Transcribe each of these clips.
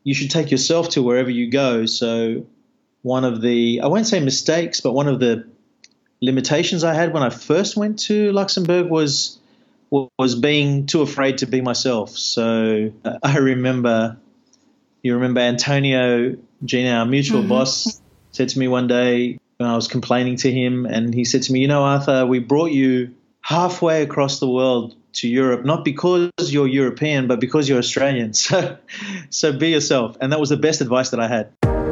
you should take yourself to wherever you go. So one of the, I won't say mistakes, but one of the limitations I had when I first went to Luxembourg was being too afraid to be myself. So I remember, you remember Antonio, Gina, our mutual boss, said to me one day when I was complaining to him, and he said to me, Arthur, we brought you halfway across the world to Europe, not because you're European, but because you're Australian. So be yourself. And that was the best advice that I had.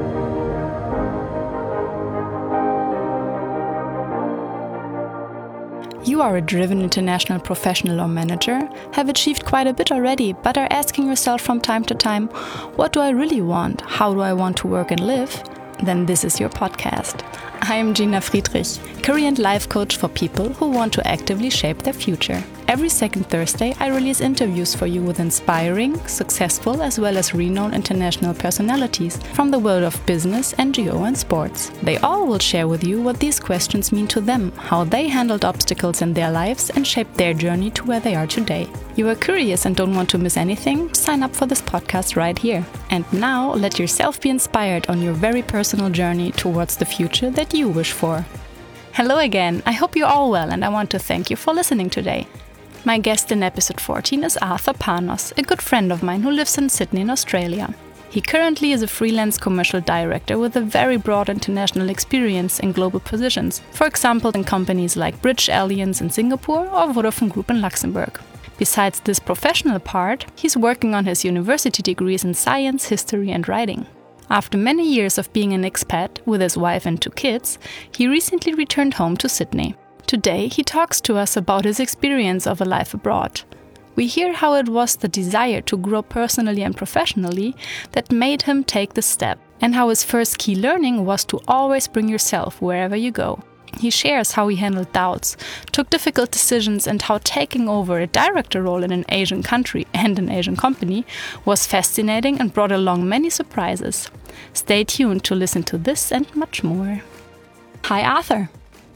You are a driven international professional or manager, have achieved quite a bit already, but are asking yourself from time to time, what do I really want? How do I want to work and live? Then this is your podcast. I am Gina Friedrich, career and life coach for people who want to actively shape their future. Every second Thursday, I release interviews for you with inspiring, successful, as well as renowned international personalities from the world of business, NGO, and sports. They all will share with you what these questions mean to them, how they handled obstacles in their lives, and shaped their journey to where they are today. You are curious and don't want to miss anything? Sign up for this podcast right here. And now, let yourself be inspired on your very personal journey towards the future that you wish for. Hello again, I hope you're all well, and I want to thank you for listening today. My guest in episode 14 is Arthur Panos, a good friend of mine who lives in Sydney in Australia. He currently is a freelance commercial director with a very broad international experience in global positions, for example in companies like British Allianz in Singapore or Vodafone Group in Luxembourg. Besides this professional part, he's working on his university degrees in science, history and writing. After many years of being an expat with his wife and 2 kids, he recently returned home to Sydney. Today, he talks to us about his experience of a life abroad. We hear how it was the desire to grow personally and professionally that made him take the step, and how his first key learning was to always bring yourself wherever you go. He shares how he handled doubts, took difficult decisions, and how taking over a director role in an Asian country and an Asian company was fascinating and brought along many surprises. Stay tuned to listen to this and much more. Hi, Arthur.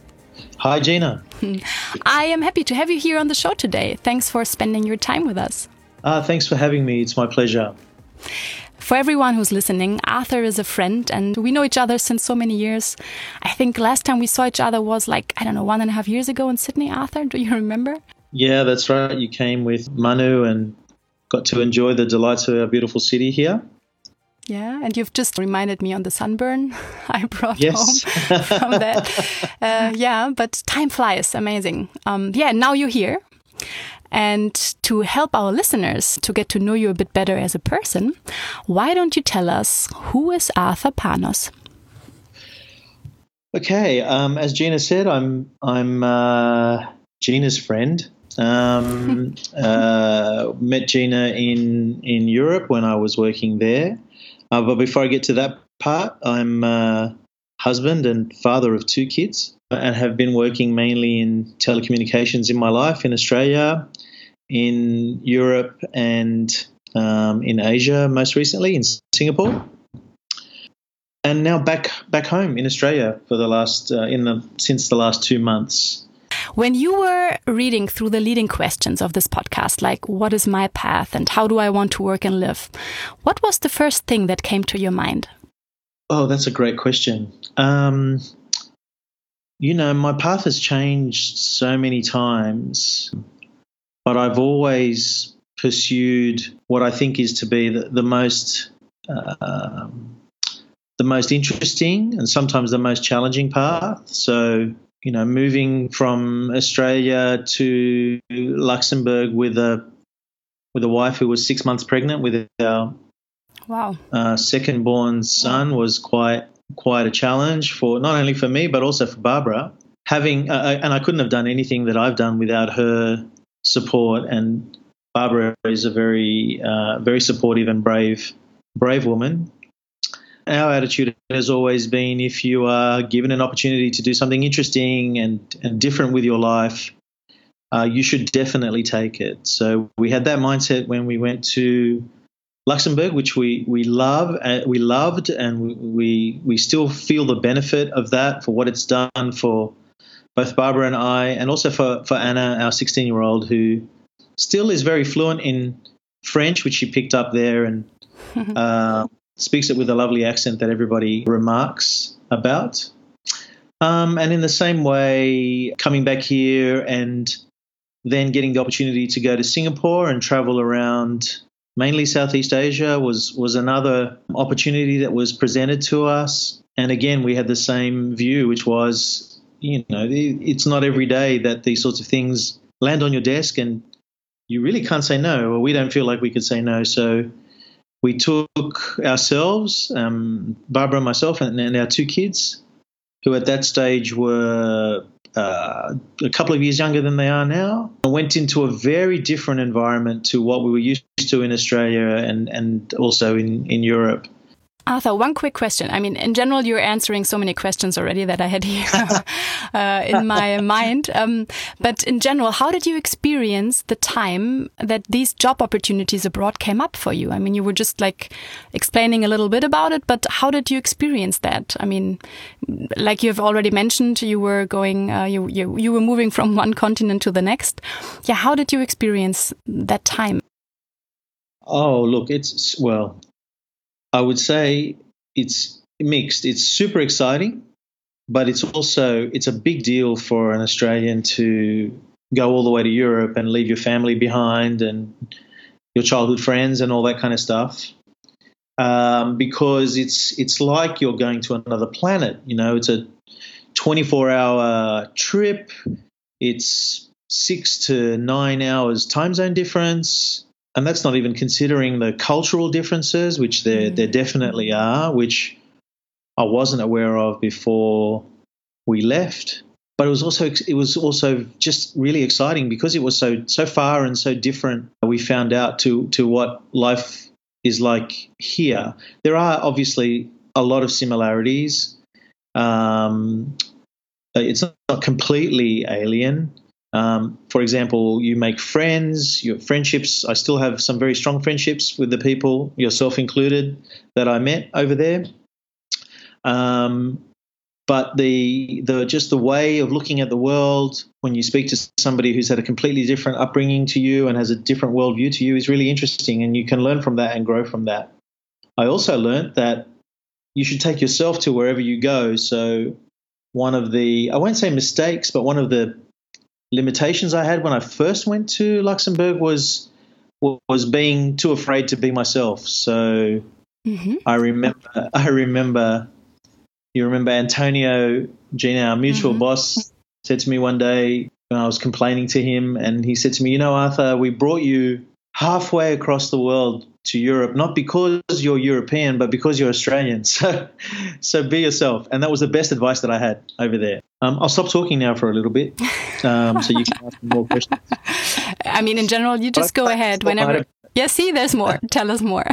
Hi, Gina. I am happy to have you here on the show today. Thanks for spending your time with us. Thanks for having me. It's my pleasure. For everyone who's listening, Arthur is a friend and we know each other since so many years. I think last time we saw each other was 1.5 years ago in Sydney, Arthur. Do you remember? Yeah, that's right. You came with Manu and got to enjoy the delights of our beautiful city here. Yeah, and you've just reminded me on the sunburn I brought yes. home from that. But time flies, amazing. Now you're here. And to help our listeners to get to know you a bit better as a person, why don't you tell us, who is Arthur Panos? Okay, as Gina said, I'm Gina's friend. Met Gina in Europe when I was working there. But before I get to that part, I'm husband and father of 2 kids and have been working mainly in telecommunications in my life in Australia, in Europe and in Asia most recently, in Singapore. And now back home in Australia for the last since the last 2 months. When you were reading through the leading questions of this podcast, like what is my path and how do I want to work and live, what was the first thing that came to your mind? Oh, that's a great question. My path has changed so many times, but I've always pursued what I think is to be the most interesting and sometimes the most challenging path. So, moving from Australia to Luxembourg with a wife who was 6 months pregnant with our second-born son was quite a challenge for not only for me but also for Barbara. And I couldn't have done anything that I've done without her support. And Barbara is a very very supportive and brave woman. Our attitude has always been, if you are given an opportunity to do something interesting and different with your life, you should definitely take it. So we had that mindset when we went to Luxembourg, which we loved, and we still feel the benefit of that for what it's done for both Barbara and I, and also for Anna, our 16-year-old, who still is very fluent in French, which she picked up there, and Speaks it with a lovely accent that everybody remarks about. And in the same way, coming back here and then getting the opportunity to go to Singapore and travel around mainly Southeast Asia was another opportunity that was presented to us. And again, we had the same view, which was, it's not every day that these sorts of things land on your desk and you really can't say no, or we don't feel like we could say no. So we took ourselves, Barbara and myself, and our 2 kids, who at that stage were a couple of years younger than they are now, and went into a very different environment to what we were used to in Australia and also in Europe. Arthur, one quick question. I mean, in general, you're answering so many questions already that I had here in my mind. But in general, how did you experience the time that these job opportunities abroad came up for you? I mean, you were just like explaining a little bit about it, but how did you experience that? I mean, like you've already mentioned, you were going, you were moving from one continent to the next. Yeah, how did you experience that time? Oh, look, I would say it's mixed. It's super exciting, but it's a big deal for an Australian to go all the way to Europe and leave your family behind and your childhood friends and all that kind of stuff, because it's like you're going to another planet. It's a 24-hour trip. It's 6 to 9 hours time zone difference. And that's not even considering the cultural differences, which there definitely are, which I wasn't aware of before we left. But it was also just really exciting because it was so far and so different. We found out to what life is like here. There are obviously a lot of similarities. It's not completely alien. For example, you make friends, your friendships. I still have some very strong friendships with the people, yourself included, that I met over there. But the way of looking at the world when you speak to somebody who's had a completely different upbringing to you and has a different worldview to you is really interesting, and you can learn from that and grow from that. I also learned that you should take yourself to wherever you go. So one of the, I won't say mistakes, but one of the limitations I had when I first went to Luxembourg was being too afraid to be myself. So I remember, you remember Antonio, Gina, our mutual boss, said to me one day when I was complaining to him, and he said to me, Arthur, we brought you halfway across the world to Europe, not because you're European, but because you're Australian. So be yourself. And that was the best advice that I had over there. I'll stop talking now for a little bit, so you can ask me more questions. I mean, in general, you just go ahead whenever. Yeah, see, there's more. Tell us more.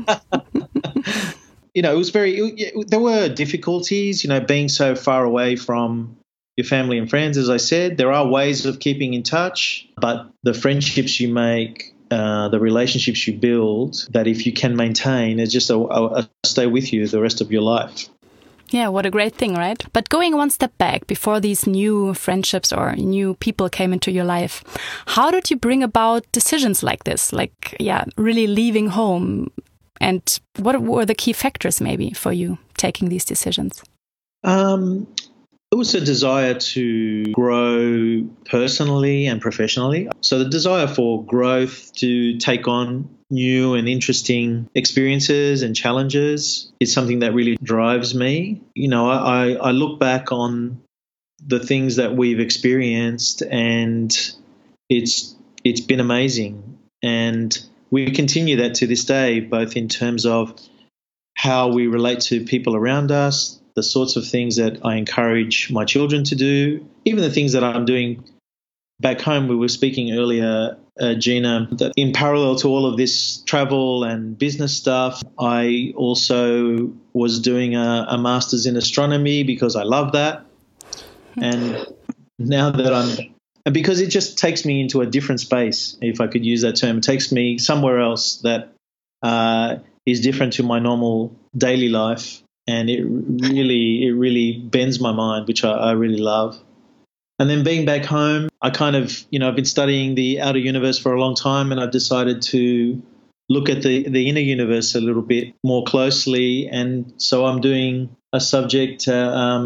It was there were difficulties, being so far away from your family and friends. As I said, there are ways of keeping in touch, but the friendships you make, the relationships you build, that if you can maintain, it's just a stay with you the rest of your life. Yeah, what a great thing, right? But going one step back, before these new friendships or new people came into your life, how did you bring about decisions like this? Like, really leaving home? And what were the key factors maybe for you taking these decisions? It was a desire to grow personally and professionally. So the desire for growth, to take on new and interesting experiences and challenges, is something that really drives me. I look back on the things that we've experienced, and it's been amazing. And we continue that to this day, both in terms of how we relate to people around us, the sorts of things that I encourage my children to do, even the things that I'm doing back home. We were speaking earlier, Gina, that in parallel to all of this travel and business stuff, I also was doing a master's in astronomy because I love that. And now that and because it just takes me into a different space, if I could use that term, it takes me somewhere else that is different to my normal daily life. And it really bends my mind, which I really love. And then being back home, I kind of, I've been studying the outer universe for a long time, and I've decided to look at the inner universe a little bit more closely. And so I'm doing a subject at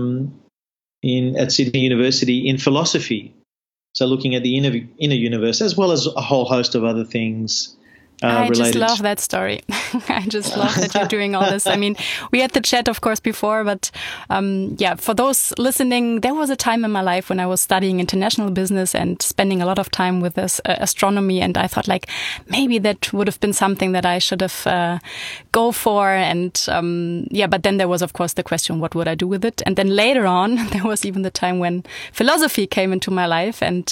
Sydney University in philosophy. So looking at the inner universe, as well as a whole host of other things. I just love that story. I just love that you're doing all this. I mean, we had the chat, of course, before, but for those listening, there was a time in my life when I was studying international business and spending a lot of time with this astronomy. And I thought like, maybe that would have been something that I should have go for. And but then there was, of course, the question, what would I do with it? And then later on, there was even the time when philosophy came into my life, and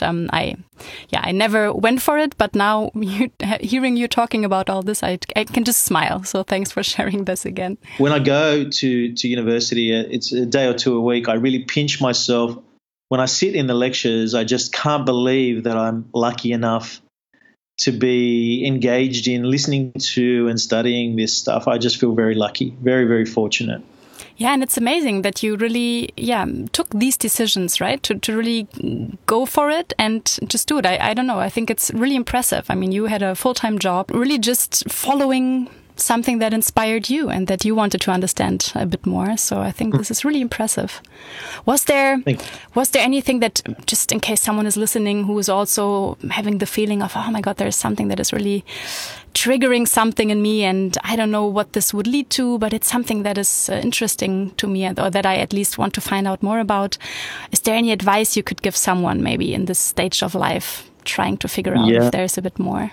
I never went for it. But now hearing you talking about all this, I can just smile. So thanks for sharing this again. When I go to university, it's a day or two a week, I really pinch myself. When I sit in the lectures, I just can't believe that I'm lucky enough to be engaged in listening to and studying this stuff. I just feel very lucky, very, very fortunate. Yeah, and it's amazing that you really, took these decisions, right, to really go for it and just do it. I don't know. I think it's really impressive. I mean, you had a full-time job, really just following something that inspired you and that you wanted to understand a bit more. So I think this is really impressive. Was there anything that, just in case someone is listening who is also having the feeling of, oh my God, there's something that is really triggering something in me and I don't know what this would lead to, but it's something that is interesting to me or that I at least want to find out more about. Is there any advice you could give someone maybe in this stage of life trying to figure out if there's a bit more?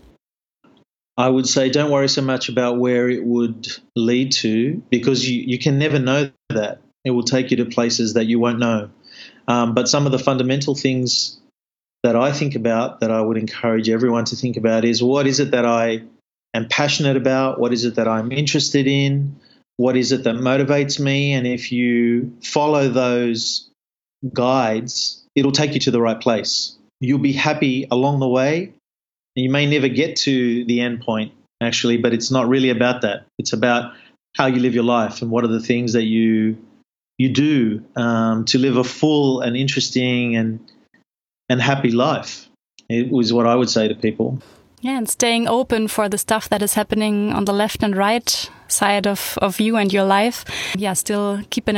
I would say don't worry so much about where it would lead to, because you can never know that. It will take you to places that you won't know. But some of the fundamental things that I think about, that I would encourage everyone to think about, is what is it that I am passionate about? What is it that I'm interested in? What is it that motivates me? And if you follow those guides, it'll take you to the right place. You'll be happy along the way. You may never get to the end point, actually, but it's not really about that. It's about how you live your life and what are the things that you do to live a full and interesting and happy life. It was what I would say to people. Yeah, and staying open for the stuff that is happening on the left and right side of you and your life. Yeah, still keeping,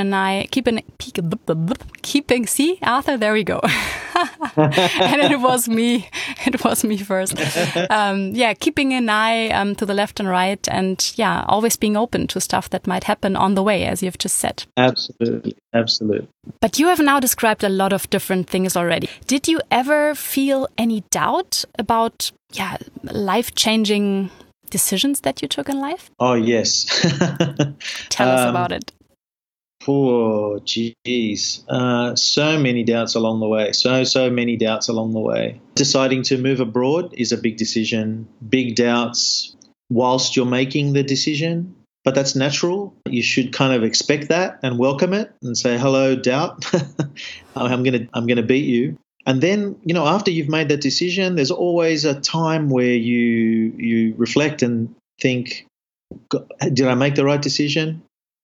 see, Arthur, there we go. And it was me first. Keeping an eye to the left and right, and always being open to stuff that might happen on the way, as you've just said. Absolutely. But you have now described a lot of different things already. Did you ever feel any doubt about life-changing decisions that you took in life? Oh, yes. Tell us about it. Oh, geez. So many doubts along the way. So many doubts along the way. Deciding to move abroad is a big decision. Big doubts whilst you're making the decision. But that's natural. You should kind of expect that and welcome it and say, hello, doubt. I'm gonna beat you. And then, after you've made that decision, there's always a time where you reflect and think, did I make the right decision?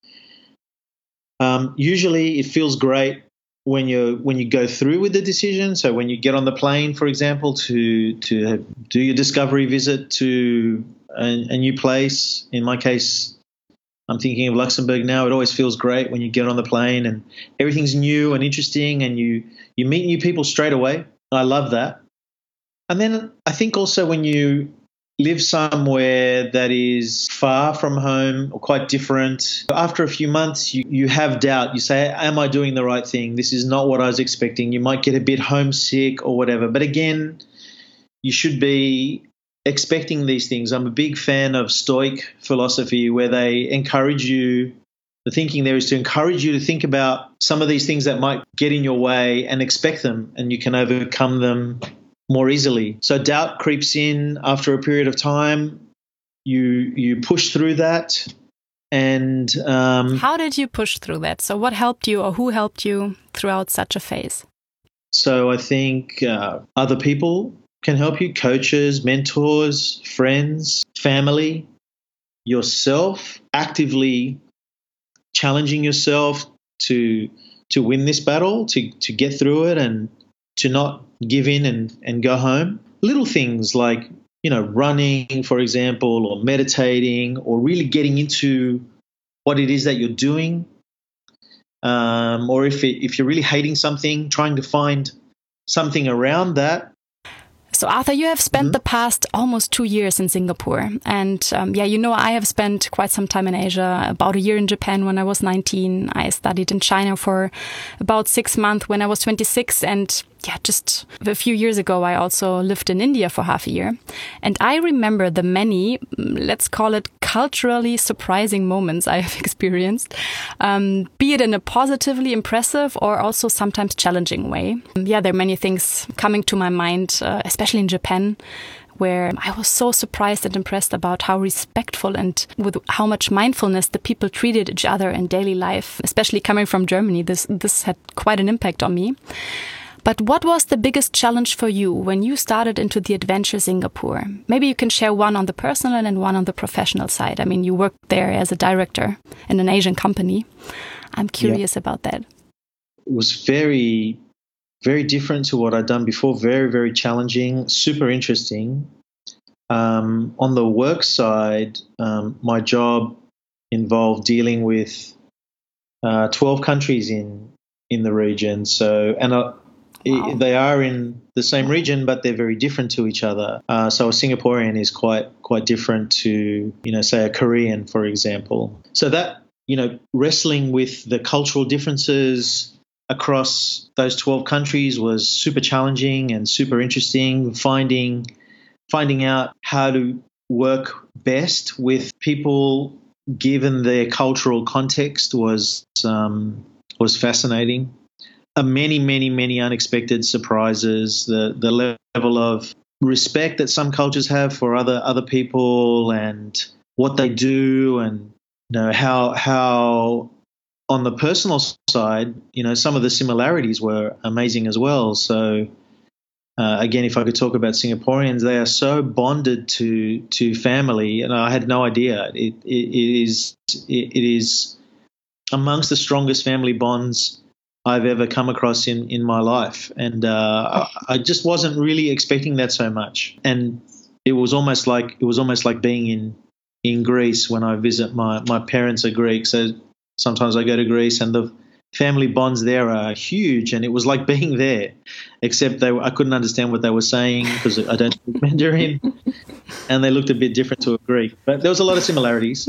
Usually it feels great when you go through with the decision. So when you get on the plane, for example, to do your discovery visit to a new place. In my case, I'm thinking of Luxembourg now. It always feels great when you get on the plane and everything's new and interesting and you meet new people straight away. I love that. And then I think also when you live somewhere that is far from home or quite different, after a few months you have doubt. You say, am I doing the right thing? This is not what I was expecting. You might get a bit homesick or whatever. But again, you should be expecting these things. I'm a big fan of Stoic philosophy, where they encourage you, the thinking there is to encourage you to think about some of these things that might get in your way and expect them, and you can overcome them more easily. So doubt creeps in after a period of time. You push through that. And how did you push through that? So what helped you, or who helped you throughout such a phase? So I think other people can help you, coaches, mentors, friends, family, yourself, actively challenging yourself to win this battle, to get through it and to not give in and go home. Little things like running, for example, or meditating, or really getting into what it is that you're doing. Or if you're really hating something, trying to find something around that. So, Arthur, you have spent the past almost 2 years in Singapore. And I have spent quite some time in Asia, about a year in Japan when I was 19. I studied in China for about 6 months when I was 26. And just a few years ago, I also lived in India for half a year. And I remember the many, let's call it culturally surprising moments I have experienced, be it in a positively impressive or also sometimes challenging way. There are many things coming to my mind, especially in Japan, where I was so surprised and impressed about how respectful and with how much mindfulness the people treated each other in daily life, especially coming from Germany. This had quite an impact on me. But what was the biggest challenge for you when you started into the adventure Singapore? Maybe you can share one on the personal and one on the professional side. I mean, you worked there as a director in an Asian company. I'm curious about that. It was very, very different to what I'd done before. Very, very challenging, super interesting. On the work side, my job involved dealing with 12 countries in the region. Wow. They are in the same region, but they're very different to each other. So a Singaporean is quite different to, say a Korean, for example. So that, wrestling with the cultural differences across those 12 countries was super challenging and super interesting. Finding out how to work best with people given their cultural context was fascinating. Many, many, many unexpected surprises. The level of respect that some cultures have for other people and what they do, and how on the personal side, some of the similarities were amazing as well. So again, if I could talk about Singaporeans, they are so bonded to family, and I had no idea. It is amongst the strongest family bonds I've ever come across in my life, and I just wasn't really expecting that so much. And it was almost like being in Greece when I visit. My parents are Greek, so sometimes I go to Greece, and the family bonds there are huge, and it was like being there, except I couldn't understand what they were saying because I don't speak Mandarin, and they looked a bit different to a Greek, but there was a lot of similarities.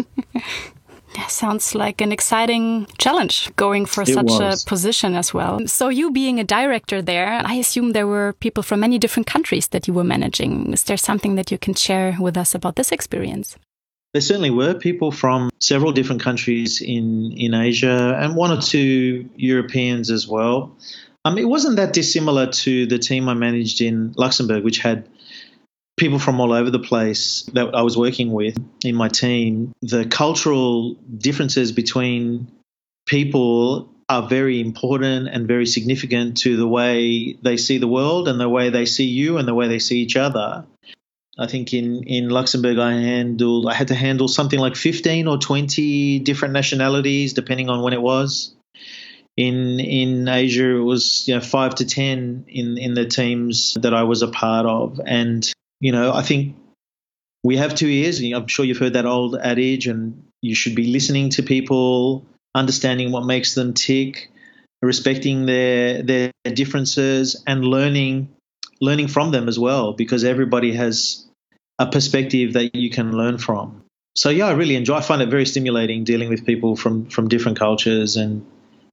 Sounds like an exciting challenge going for such a position as well. So you being a director there, I assume there were people from many different countries that you were managing. Is there something that you can share with us about this experience? There certainly were people from several different countries in Asia, and one or two Europeans as well. It wasn't that dissimilar to the team I managed in Luxembourg, which had people from all over the place that I was working with in my team. The cultural differences between people are very important and very significant to the way they see the world and the way they see you and the way they see each other. I think in Luxembourg I had to handle something like 15 or 20 different nationalities depending on when it was. In Asia it was 5 to 10 in the teams that I was a part of. And I think we have 2 ears. I'm sure you've heard that old adage, and you should be listening to people, understanding what makes them tick, respecting their differences, and learning from them as well, because everybody has a perspective that you can learn from. So I really I find it very stimulating dealing with people from different cultures, and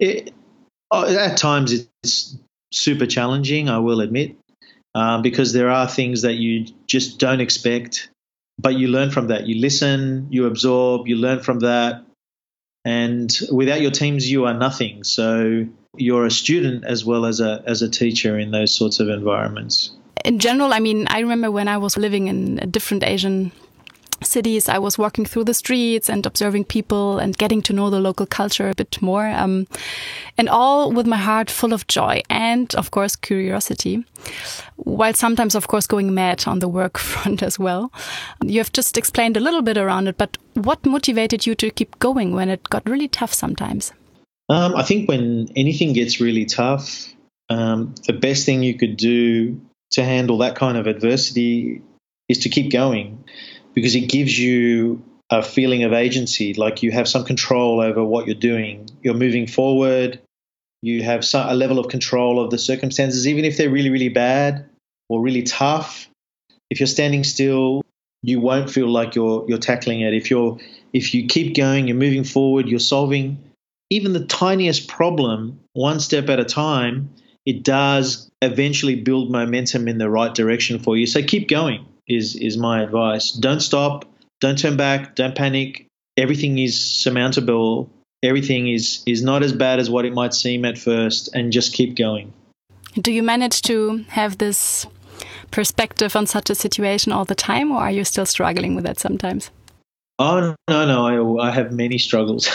at times it's super challenging, I will admit. Because there are things that you just don't expect, but you learn from that. You listen, you absorb, you learn from that. And without your teams, you are nothing. So you're a student as well as a teacher in those sorts of environments. In general, I mean, I remember when I was living in different Asian cities, I was walking through the streets and observing people and getting to know the local culture a bit more, and all with my heart full of joy and, of course, curiosity, while sometimes, of course, going mad on the work front as well. You have just explained a little bit around it, but what motivated you to keep going when it got really tough sometimes? I think when anything gets really tough, the best thing you could do to handle that kind of adversity is to keep going, because it gives you a feeling of agency, like you have some control over what you're doing. You're moving forward. You have a level of control of the circumstances, even if they're really, really bad or really tough. If you're standing still, you won't feel like you're tackling it. If you keep going, you're moving forward, you're solving even the tiniest problem one step at a time, it does eventually build momentum in the right direction for you. So keep going is my advice. Don't stop. Don't turn back. Don't panic. Everything is surmountable. Everything is not as bad as what it might seem at first, and just keep going. Do you manage to have this perspective on such a situation all the time, or are you still struggling with that sometimes? Oh, no. I have many struggles.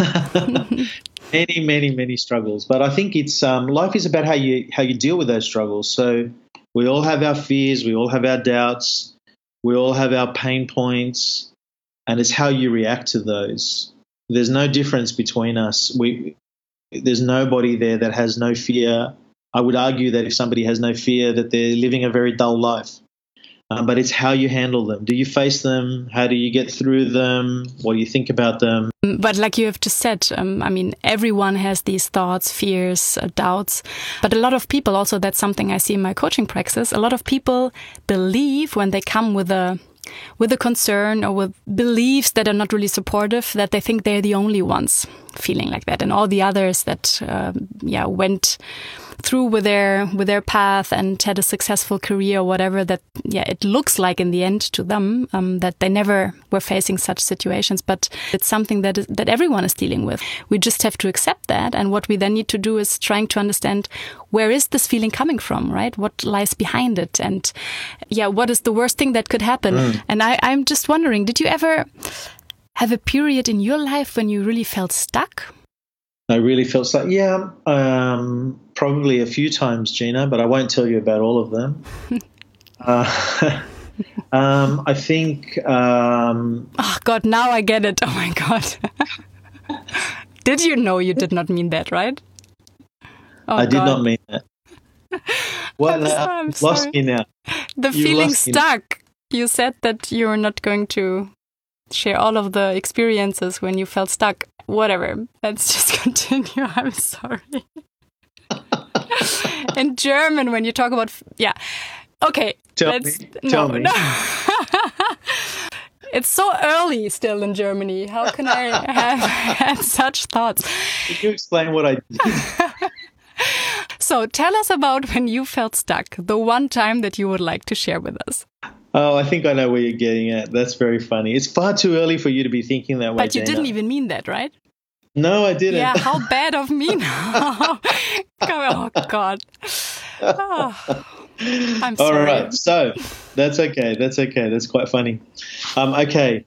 many struggles. But I think it's life is about how you deal with those struggles. So we all have our fears. We all have our doubts. We all have our pain points. And it's how you react to those. There's no difference between us. There's nobody there that has no fear. I would argue that if somebody has no fear, that they're living a very dull life. But it's how you handle them. Do you face them? How do you get through them? What do you think about them? But like you have just said, I mean, everyone has these thoughts, fears, doubts. But a lot of people, also that's something I see in my coaching practice, a lot of people believe when they come with a concern or with beliefs that are not really supportive, that they think they're the only ones feeling like that, and all the others that went through with their path and had a successful career or whatever, that it looks like in the end to them that they never were facing such situations. But it's something that everyone is dealing with. We just have to accept that, and what we then need to do is trying to understand, where is this feeling coming from, right? What lies behind it, and what is the worst thing that could happen? And I'm just wondering, did you ever have a period in your life when you really felt stuck? I really felt stuck. Yeah, probably a few times, Gina, but I won't tell you about all of them. I think... oh, God, now I get it. Oh, my God. Did you know you did not mean that, right? Oh, I did not mean that. Well, I'm lost me now. The feeling stuck. You said that you're not going to share all of the experiences when you felt stuck. Whatever. Let's just continue. I'm sorry. In German, when you talk about... Okay. Tell me. It's so early still in Germany. How can I have had such thoughts? Can you explain what I did? So tell us about when you felt stuck, the one time that you would like to share with us. Oh, I think I know where you're getting at. That's very funny. It's far too early for you to be thinking that way, But you didn't even mean that, right? No, I didn't. Yeah, how bad of me now. Oh, God. Oh, I'm sorry. All right, so that's okay. That's quite funny. Okay.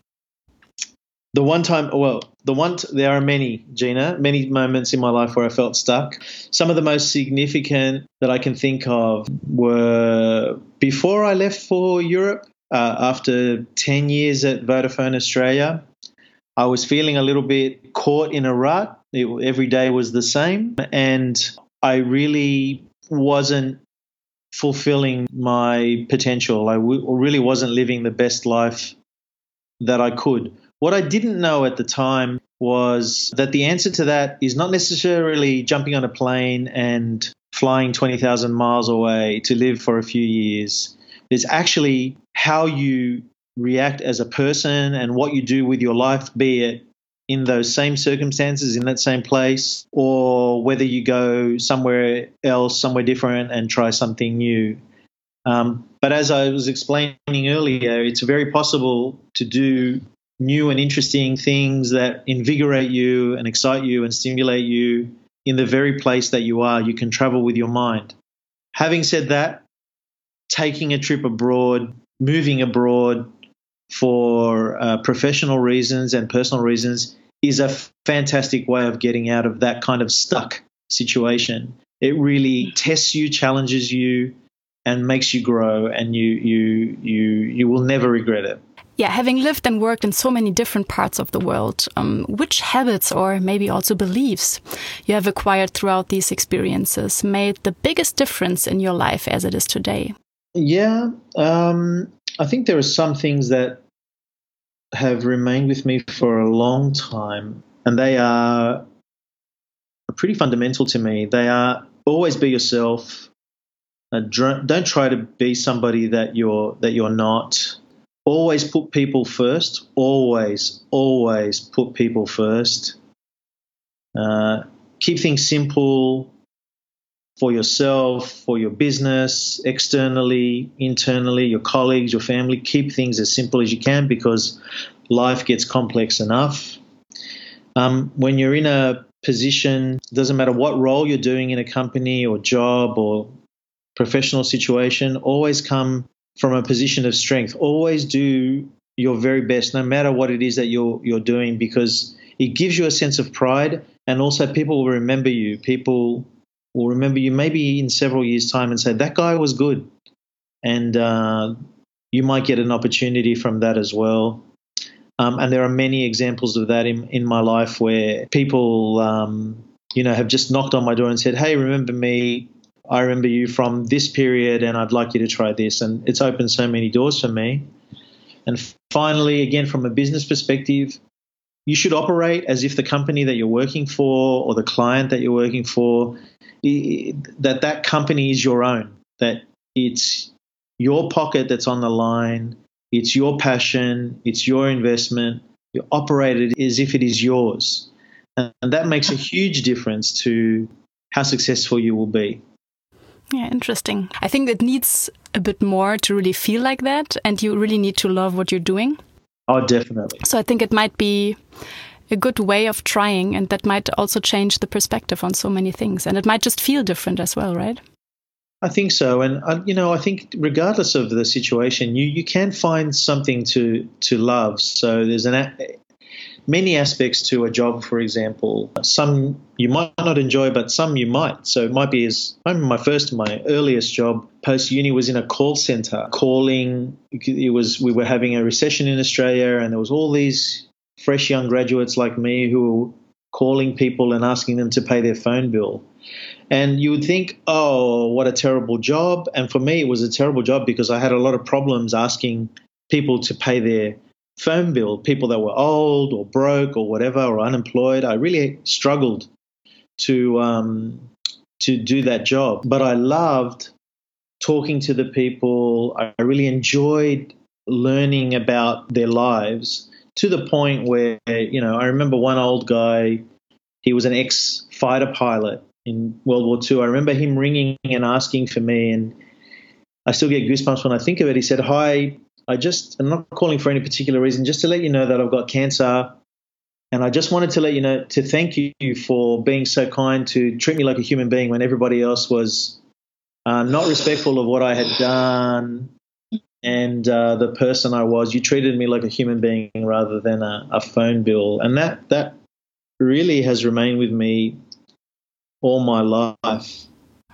There are many, Gina, many moments in my life where I felt stuck. Some of the most significant that I can think of were before I left for Europe, after 10 years at Vodafone Australia. I was feeling a little bit caught in a rut. Every day was the same, and I really wasn't fulfilling my potential. I really wasn't living the best life that I could. What I didn't know at the time was that the answer to that is not necessarily jumping on a plane and flying 20,000 miles away to live for a few years. It's actually how you react as a person and what you do with your life, be it in those same circumstances, in that same place, or whether you go somewhere else, somewhere different, and try something new. But as I was explaining earlier, it's very possible to do new and interesting things that invigorate you and excite you and stimulate you in the very place that you are. You can travel with your mind. Having said that, taking a trip abroad, moving abroad for professional reasons and personal reasons is a fantastic way of getting out of that kind of stuck situation. It really tests you, challenges you, and makes you grow, and you will never regret it. Yeah, having lived and worked in so many different parts of the world, which habits or maybe also beliefs you have acquired throughout these experiences made the biggest difference in your life as it is today? Yeah, I think there are some things that have remained with me for a long time, and they are pretty fundamental to me. They are always be yourself. Don't try to be somebody that you're not. Always put people first. Always put people first. Keep things simple for yourself, for your business, externally, internally, your colleagues, your family. Keep things as simple as you can because life gets complex enough. When you're in a position, it doesn't matter what role you're doing in a company or job or professional situation, always come from a position of strength. Always do your very best, no matter what it is that you're doing, because it gives you a sense of pride, and also people will remember you. People will remember you maybe in several years' time and say, that guy was good. And you might get an opportunity from that as well. And there are many examples of that in my life where people, have just knocked on my door and said, hey, remember me? I remember you from this period and I'd like you to try this. And it's opened so many doors for me. And finally, again, from a business perspective, you should operate as if the company that you're working for or the client that you're working for, that company is your own, that it's your pocket that's on the line, it's your passion, it's your investment. You operate it as if it is yours. And that makes a huge difference to how successful you will be. Yeah, interesting. I think it needs a bit more to really feel like that, and you really need to love what you're doing. Oh, definitely. So I think it might be a good way of trying, and that might also change the perspective on so many things. And it might just feel different as well, right? I think so. And, I think regardless of the situation, you can find something to love. So there's many aspects to a job, for example. Some you might not enjoy, but some you might. So it might be my earliest job post-uni was in a call center, calling. We were having a recession in Australia, and there was all these fresh young graduates like me who were calling people and asking them to pay their phone bill. And you would think, oh, what a terrible job. And for me, it was a terrible job because I had a lot of problems asking people to pay their phone bill, people that were old or broke or whatever or unemployed. I really struggled to do that job. But I loved talking to the people. I really enjoyed learning about their lives to the point where, I remember one old guy, he was an ex-fighter pilot in World War II. I remember him ringing and asking for me, and I still get goosebumps when I think of it. He said, hi, I'm not calling for any particular reason, just to let you know that I've got cancer, and I just wanted to let you know, to thank you for being so kind to treat me like a human being when everybody else was not respectful of what I had done and the person I was. You treated me like a human being rather than a phone bill. And that really has remained with me all my life.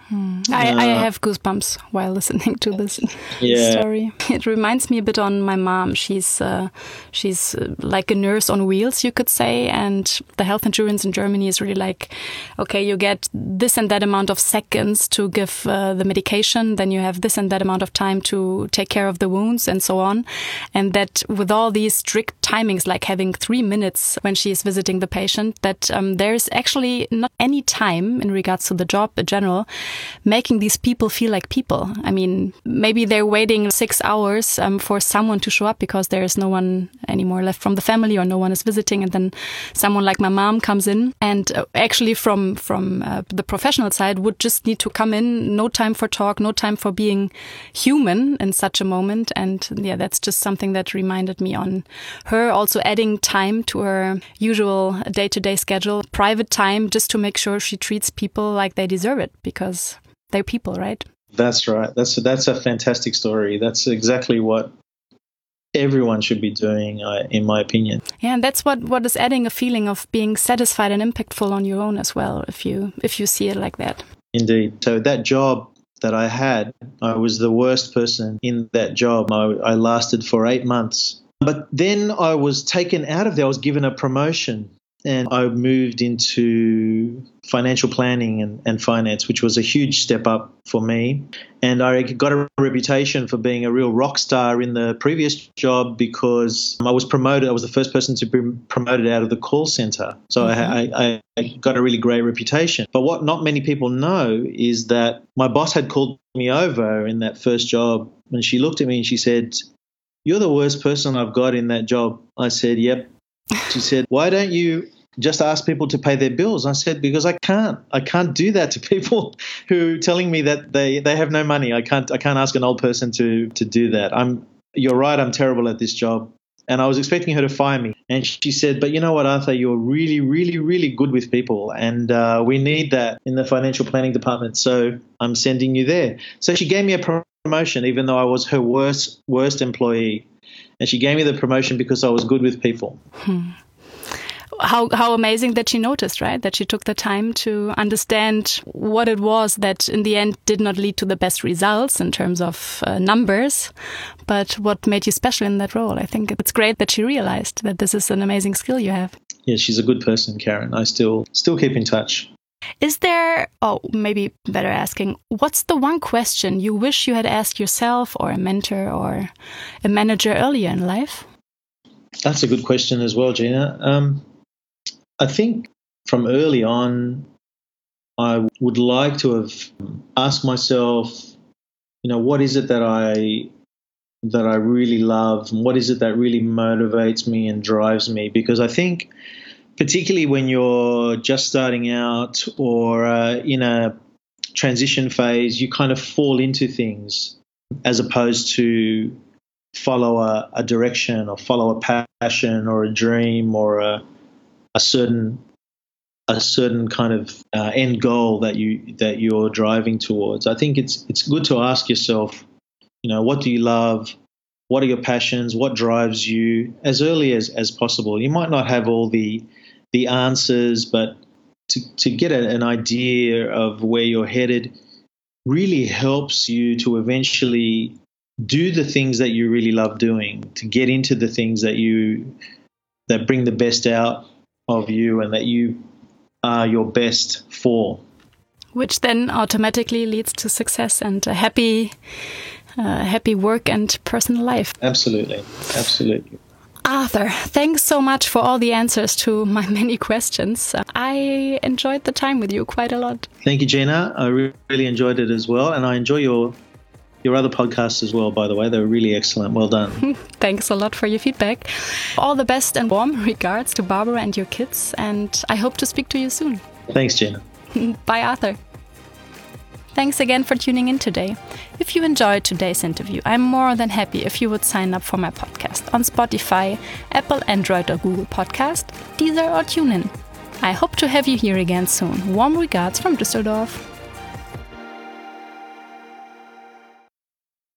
I have goosebumps while listening to this story. It reminds me a bit on my mom. She's like a nurse on wheels, you could say. And the health insurance in Germany is really like, okay, you get this and that amount of seconds to give the medication. Then you have this and that amount of time to take care of the wounds and so on. And that with all these strict timings, like having 3 minutes when she is visiting the patient, that there's actually not any time in regards to the job in general making these people feel like people. I mean, maybe they're waiting 6 hours for someone to show up because there is no one anymore left from the family or no one is visiting. And then someone like my mom comes in and actually from the professional side would just need to come in, no time for talk, no time for being human in such a moment. And yeah, that's just something that reminded me on her also adding time to her usual day-to-day schedule, private time, just to make sure she treats people like they deserve it because they're people, right? That's right. That's a fantastic story. That's exactly what everyone should be doing, in my opinion. Yeah, and that's what is adding a feeling of being satisfied and impactful on your own as well, if you see it like that. Indeed. So that job that I had, I was the worst person in that job. I lasted for 8 months. But then I was taken out of there. I was given a promotion and I moved into financial planning and finance, which was a huge step up for me. And I got a reputation for being a real rock star in the previous job because I was promoted. I was the first person to be promoted out of the call center. So I got a really great reputation. But what not many people know is that my boss had called me over in that first job, and she looked at me and she said, "You're the worst person I've got in that job." I said, "Yep." She said, "Why don't you just ask people to pay their bills?" I said, "Because I can't. I can't do that to people who are telling me that they have no money. I can't ask an old person to do that. You're right, I'm terrible at this job." And I was expecting her to fire me. And she said, "But you know what, Arthur, you're really, really, really good with people. And we need that in the financial planning department. So I'm sending you there." So she gave me a promotion, even though I was her worst employee. And she gave me the promotion because I was good with people. How amazing that she noticed, right? That she took the time to understand what it was that in the end did not lead to the best results in terms of numbers, but what made you special in that role. I think it's great that she realized that this is an amazing skill you have. Yeah, she's a good person, Karen. I still keep in touch. Is there, maybe better asking, what's the one question you wish you had asked yourself or a mentor or a manager earlier in life? That's a good question as well, Gina. I think from early on, I would like to have asked myself, what is it that I really love, and what is it that really motivates me and drives me? Because I think, particularly when you're just starting out or in a transition phase, you kind of fall into things as opposed to follow a direction or follow a passion or a dream or a certain kind of end goal that you're driving towards. I think it's good to ask yourself, what do you love? What are your passions? What drives you? As early as possible. You might not have all the answers, but to get an idea of where you're headed really helps you to eventually do the things that you really love doing, to get into the things that bring the best out of you and that you are your best for. Which then automatically leads to success and a happy work and personal life. Absolutely. Arthur, thanks so much for all the answers to my many questions. I enjoyed the time with you quite a lot. Thank you, Gina. I really enjoyed it as well. And I enjoy your other podcasts as well, by the way. They're really excellent. Well done. Thanks a lot for your feedback. All the best and warm regards to Barbara and your kids. And I hope to speak to you soon. Thanks, Gina. Bye, Arthur. Thanks again for tuning in today. If you enjoyed today's interview, I'm more than happy if you would sign up for my podcast on Spotify, Apple, Android or Google Podcast, Deezer or TuneIn. I hope to have you here again soon. Warm regards from Düsseldorf.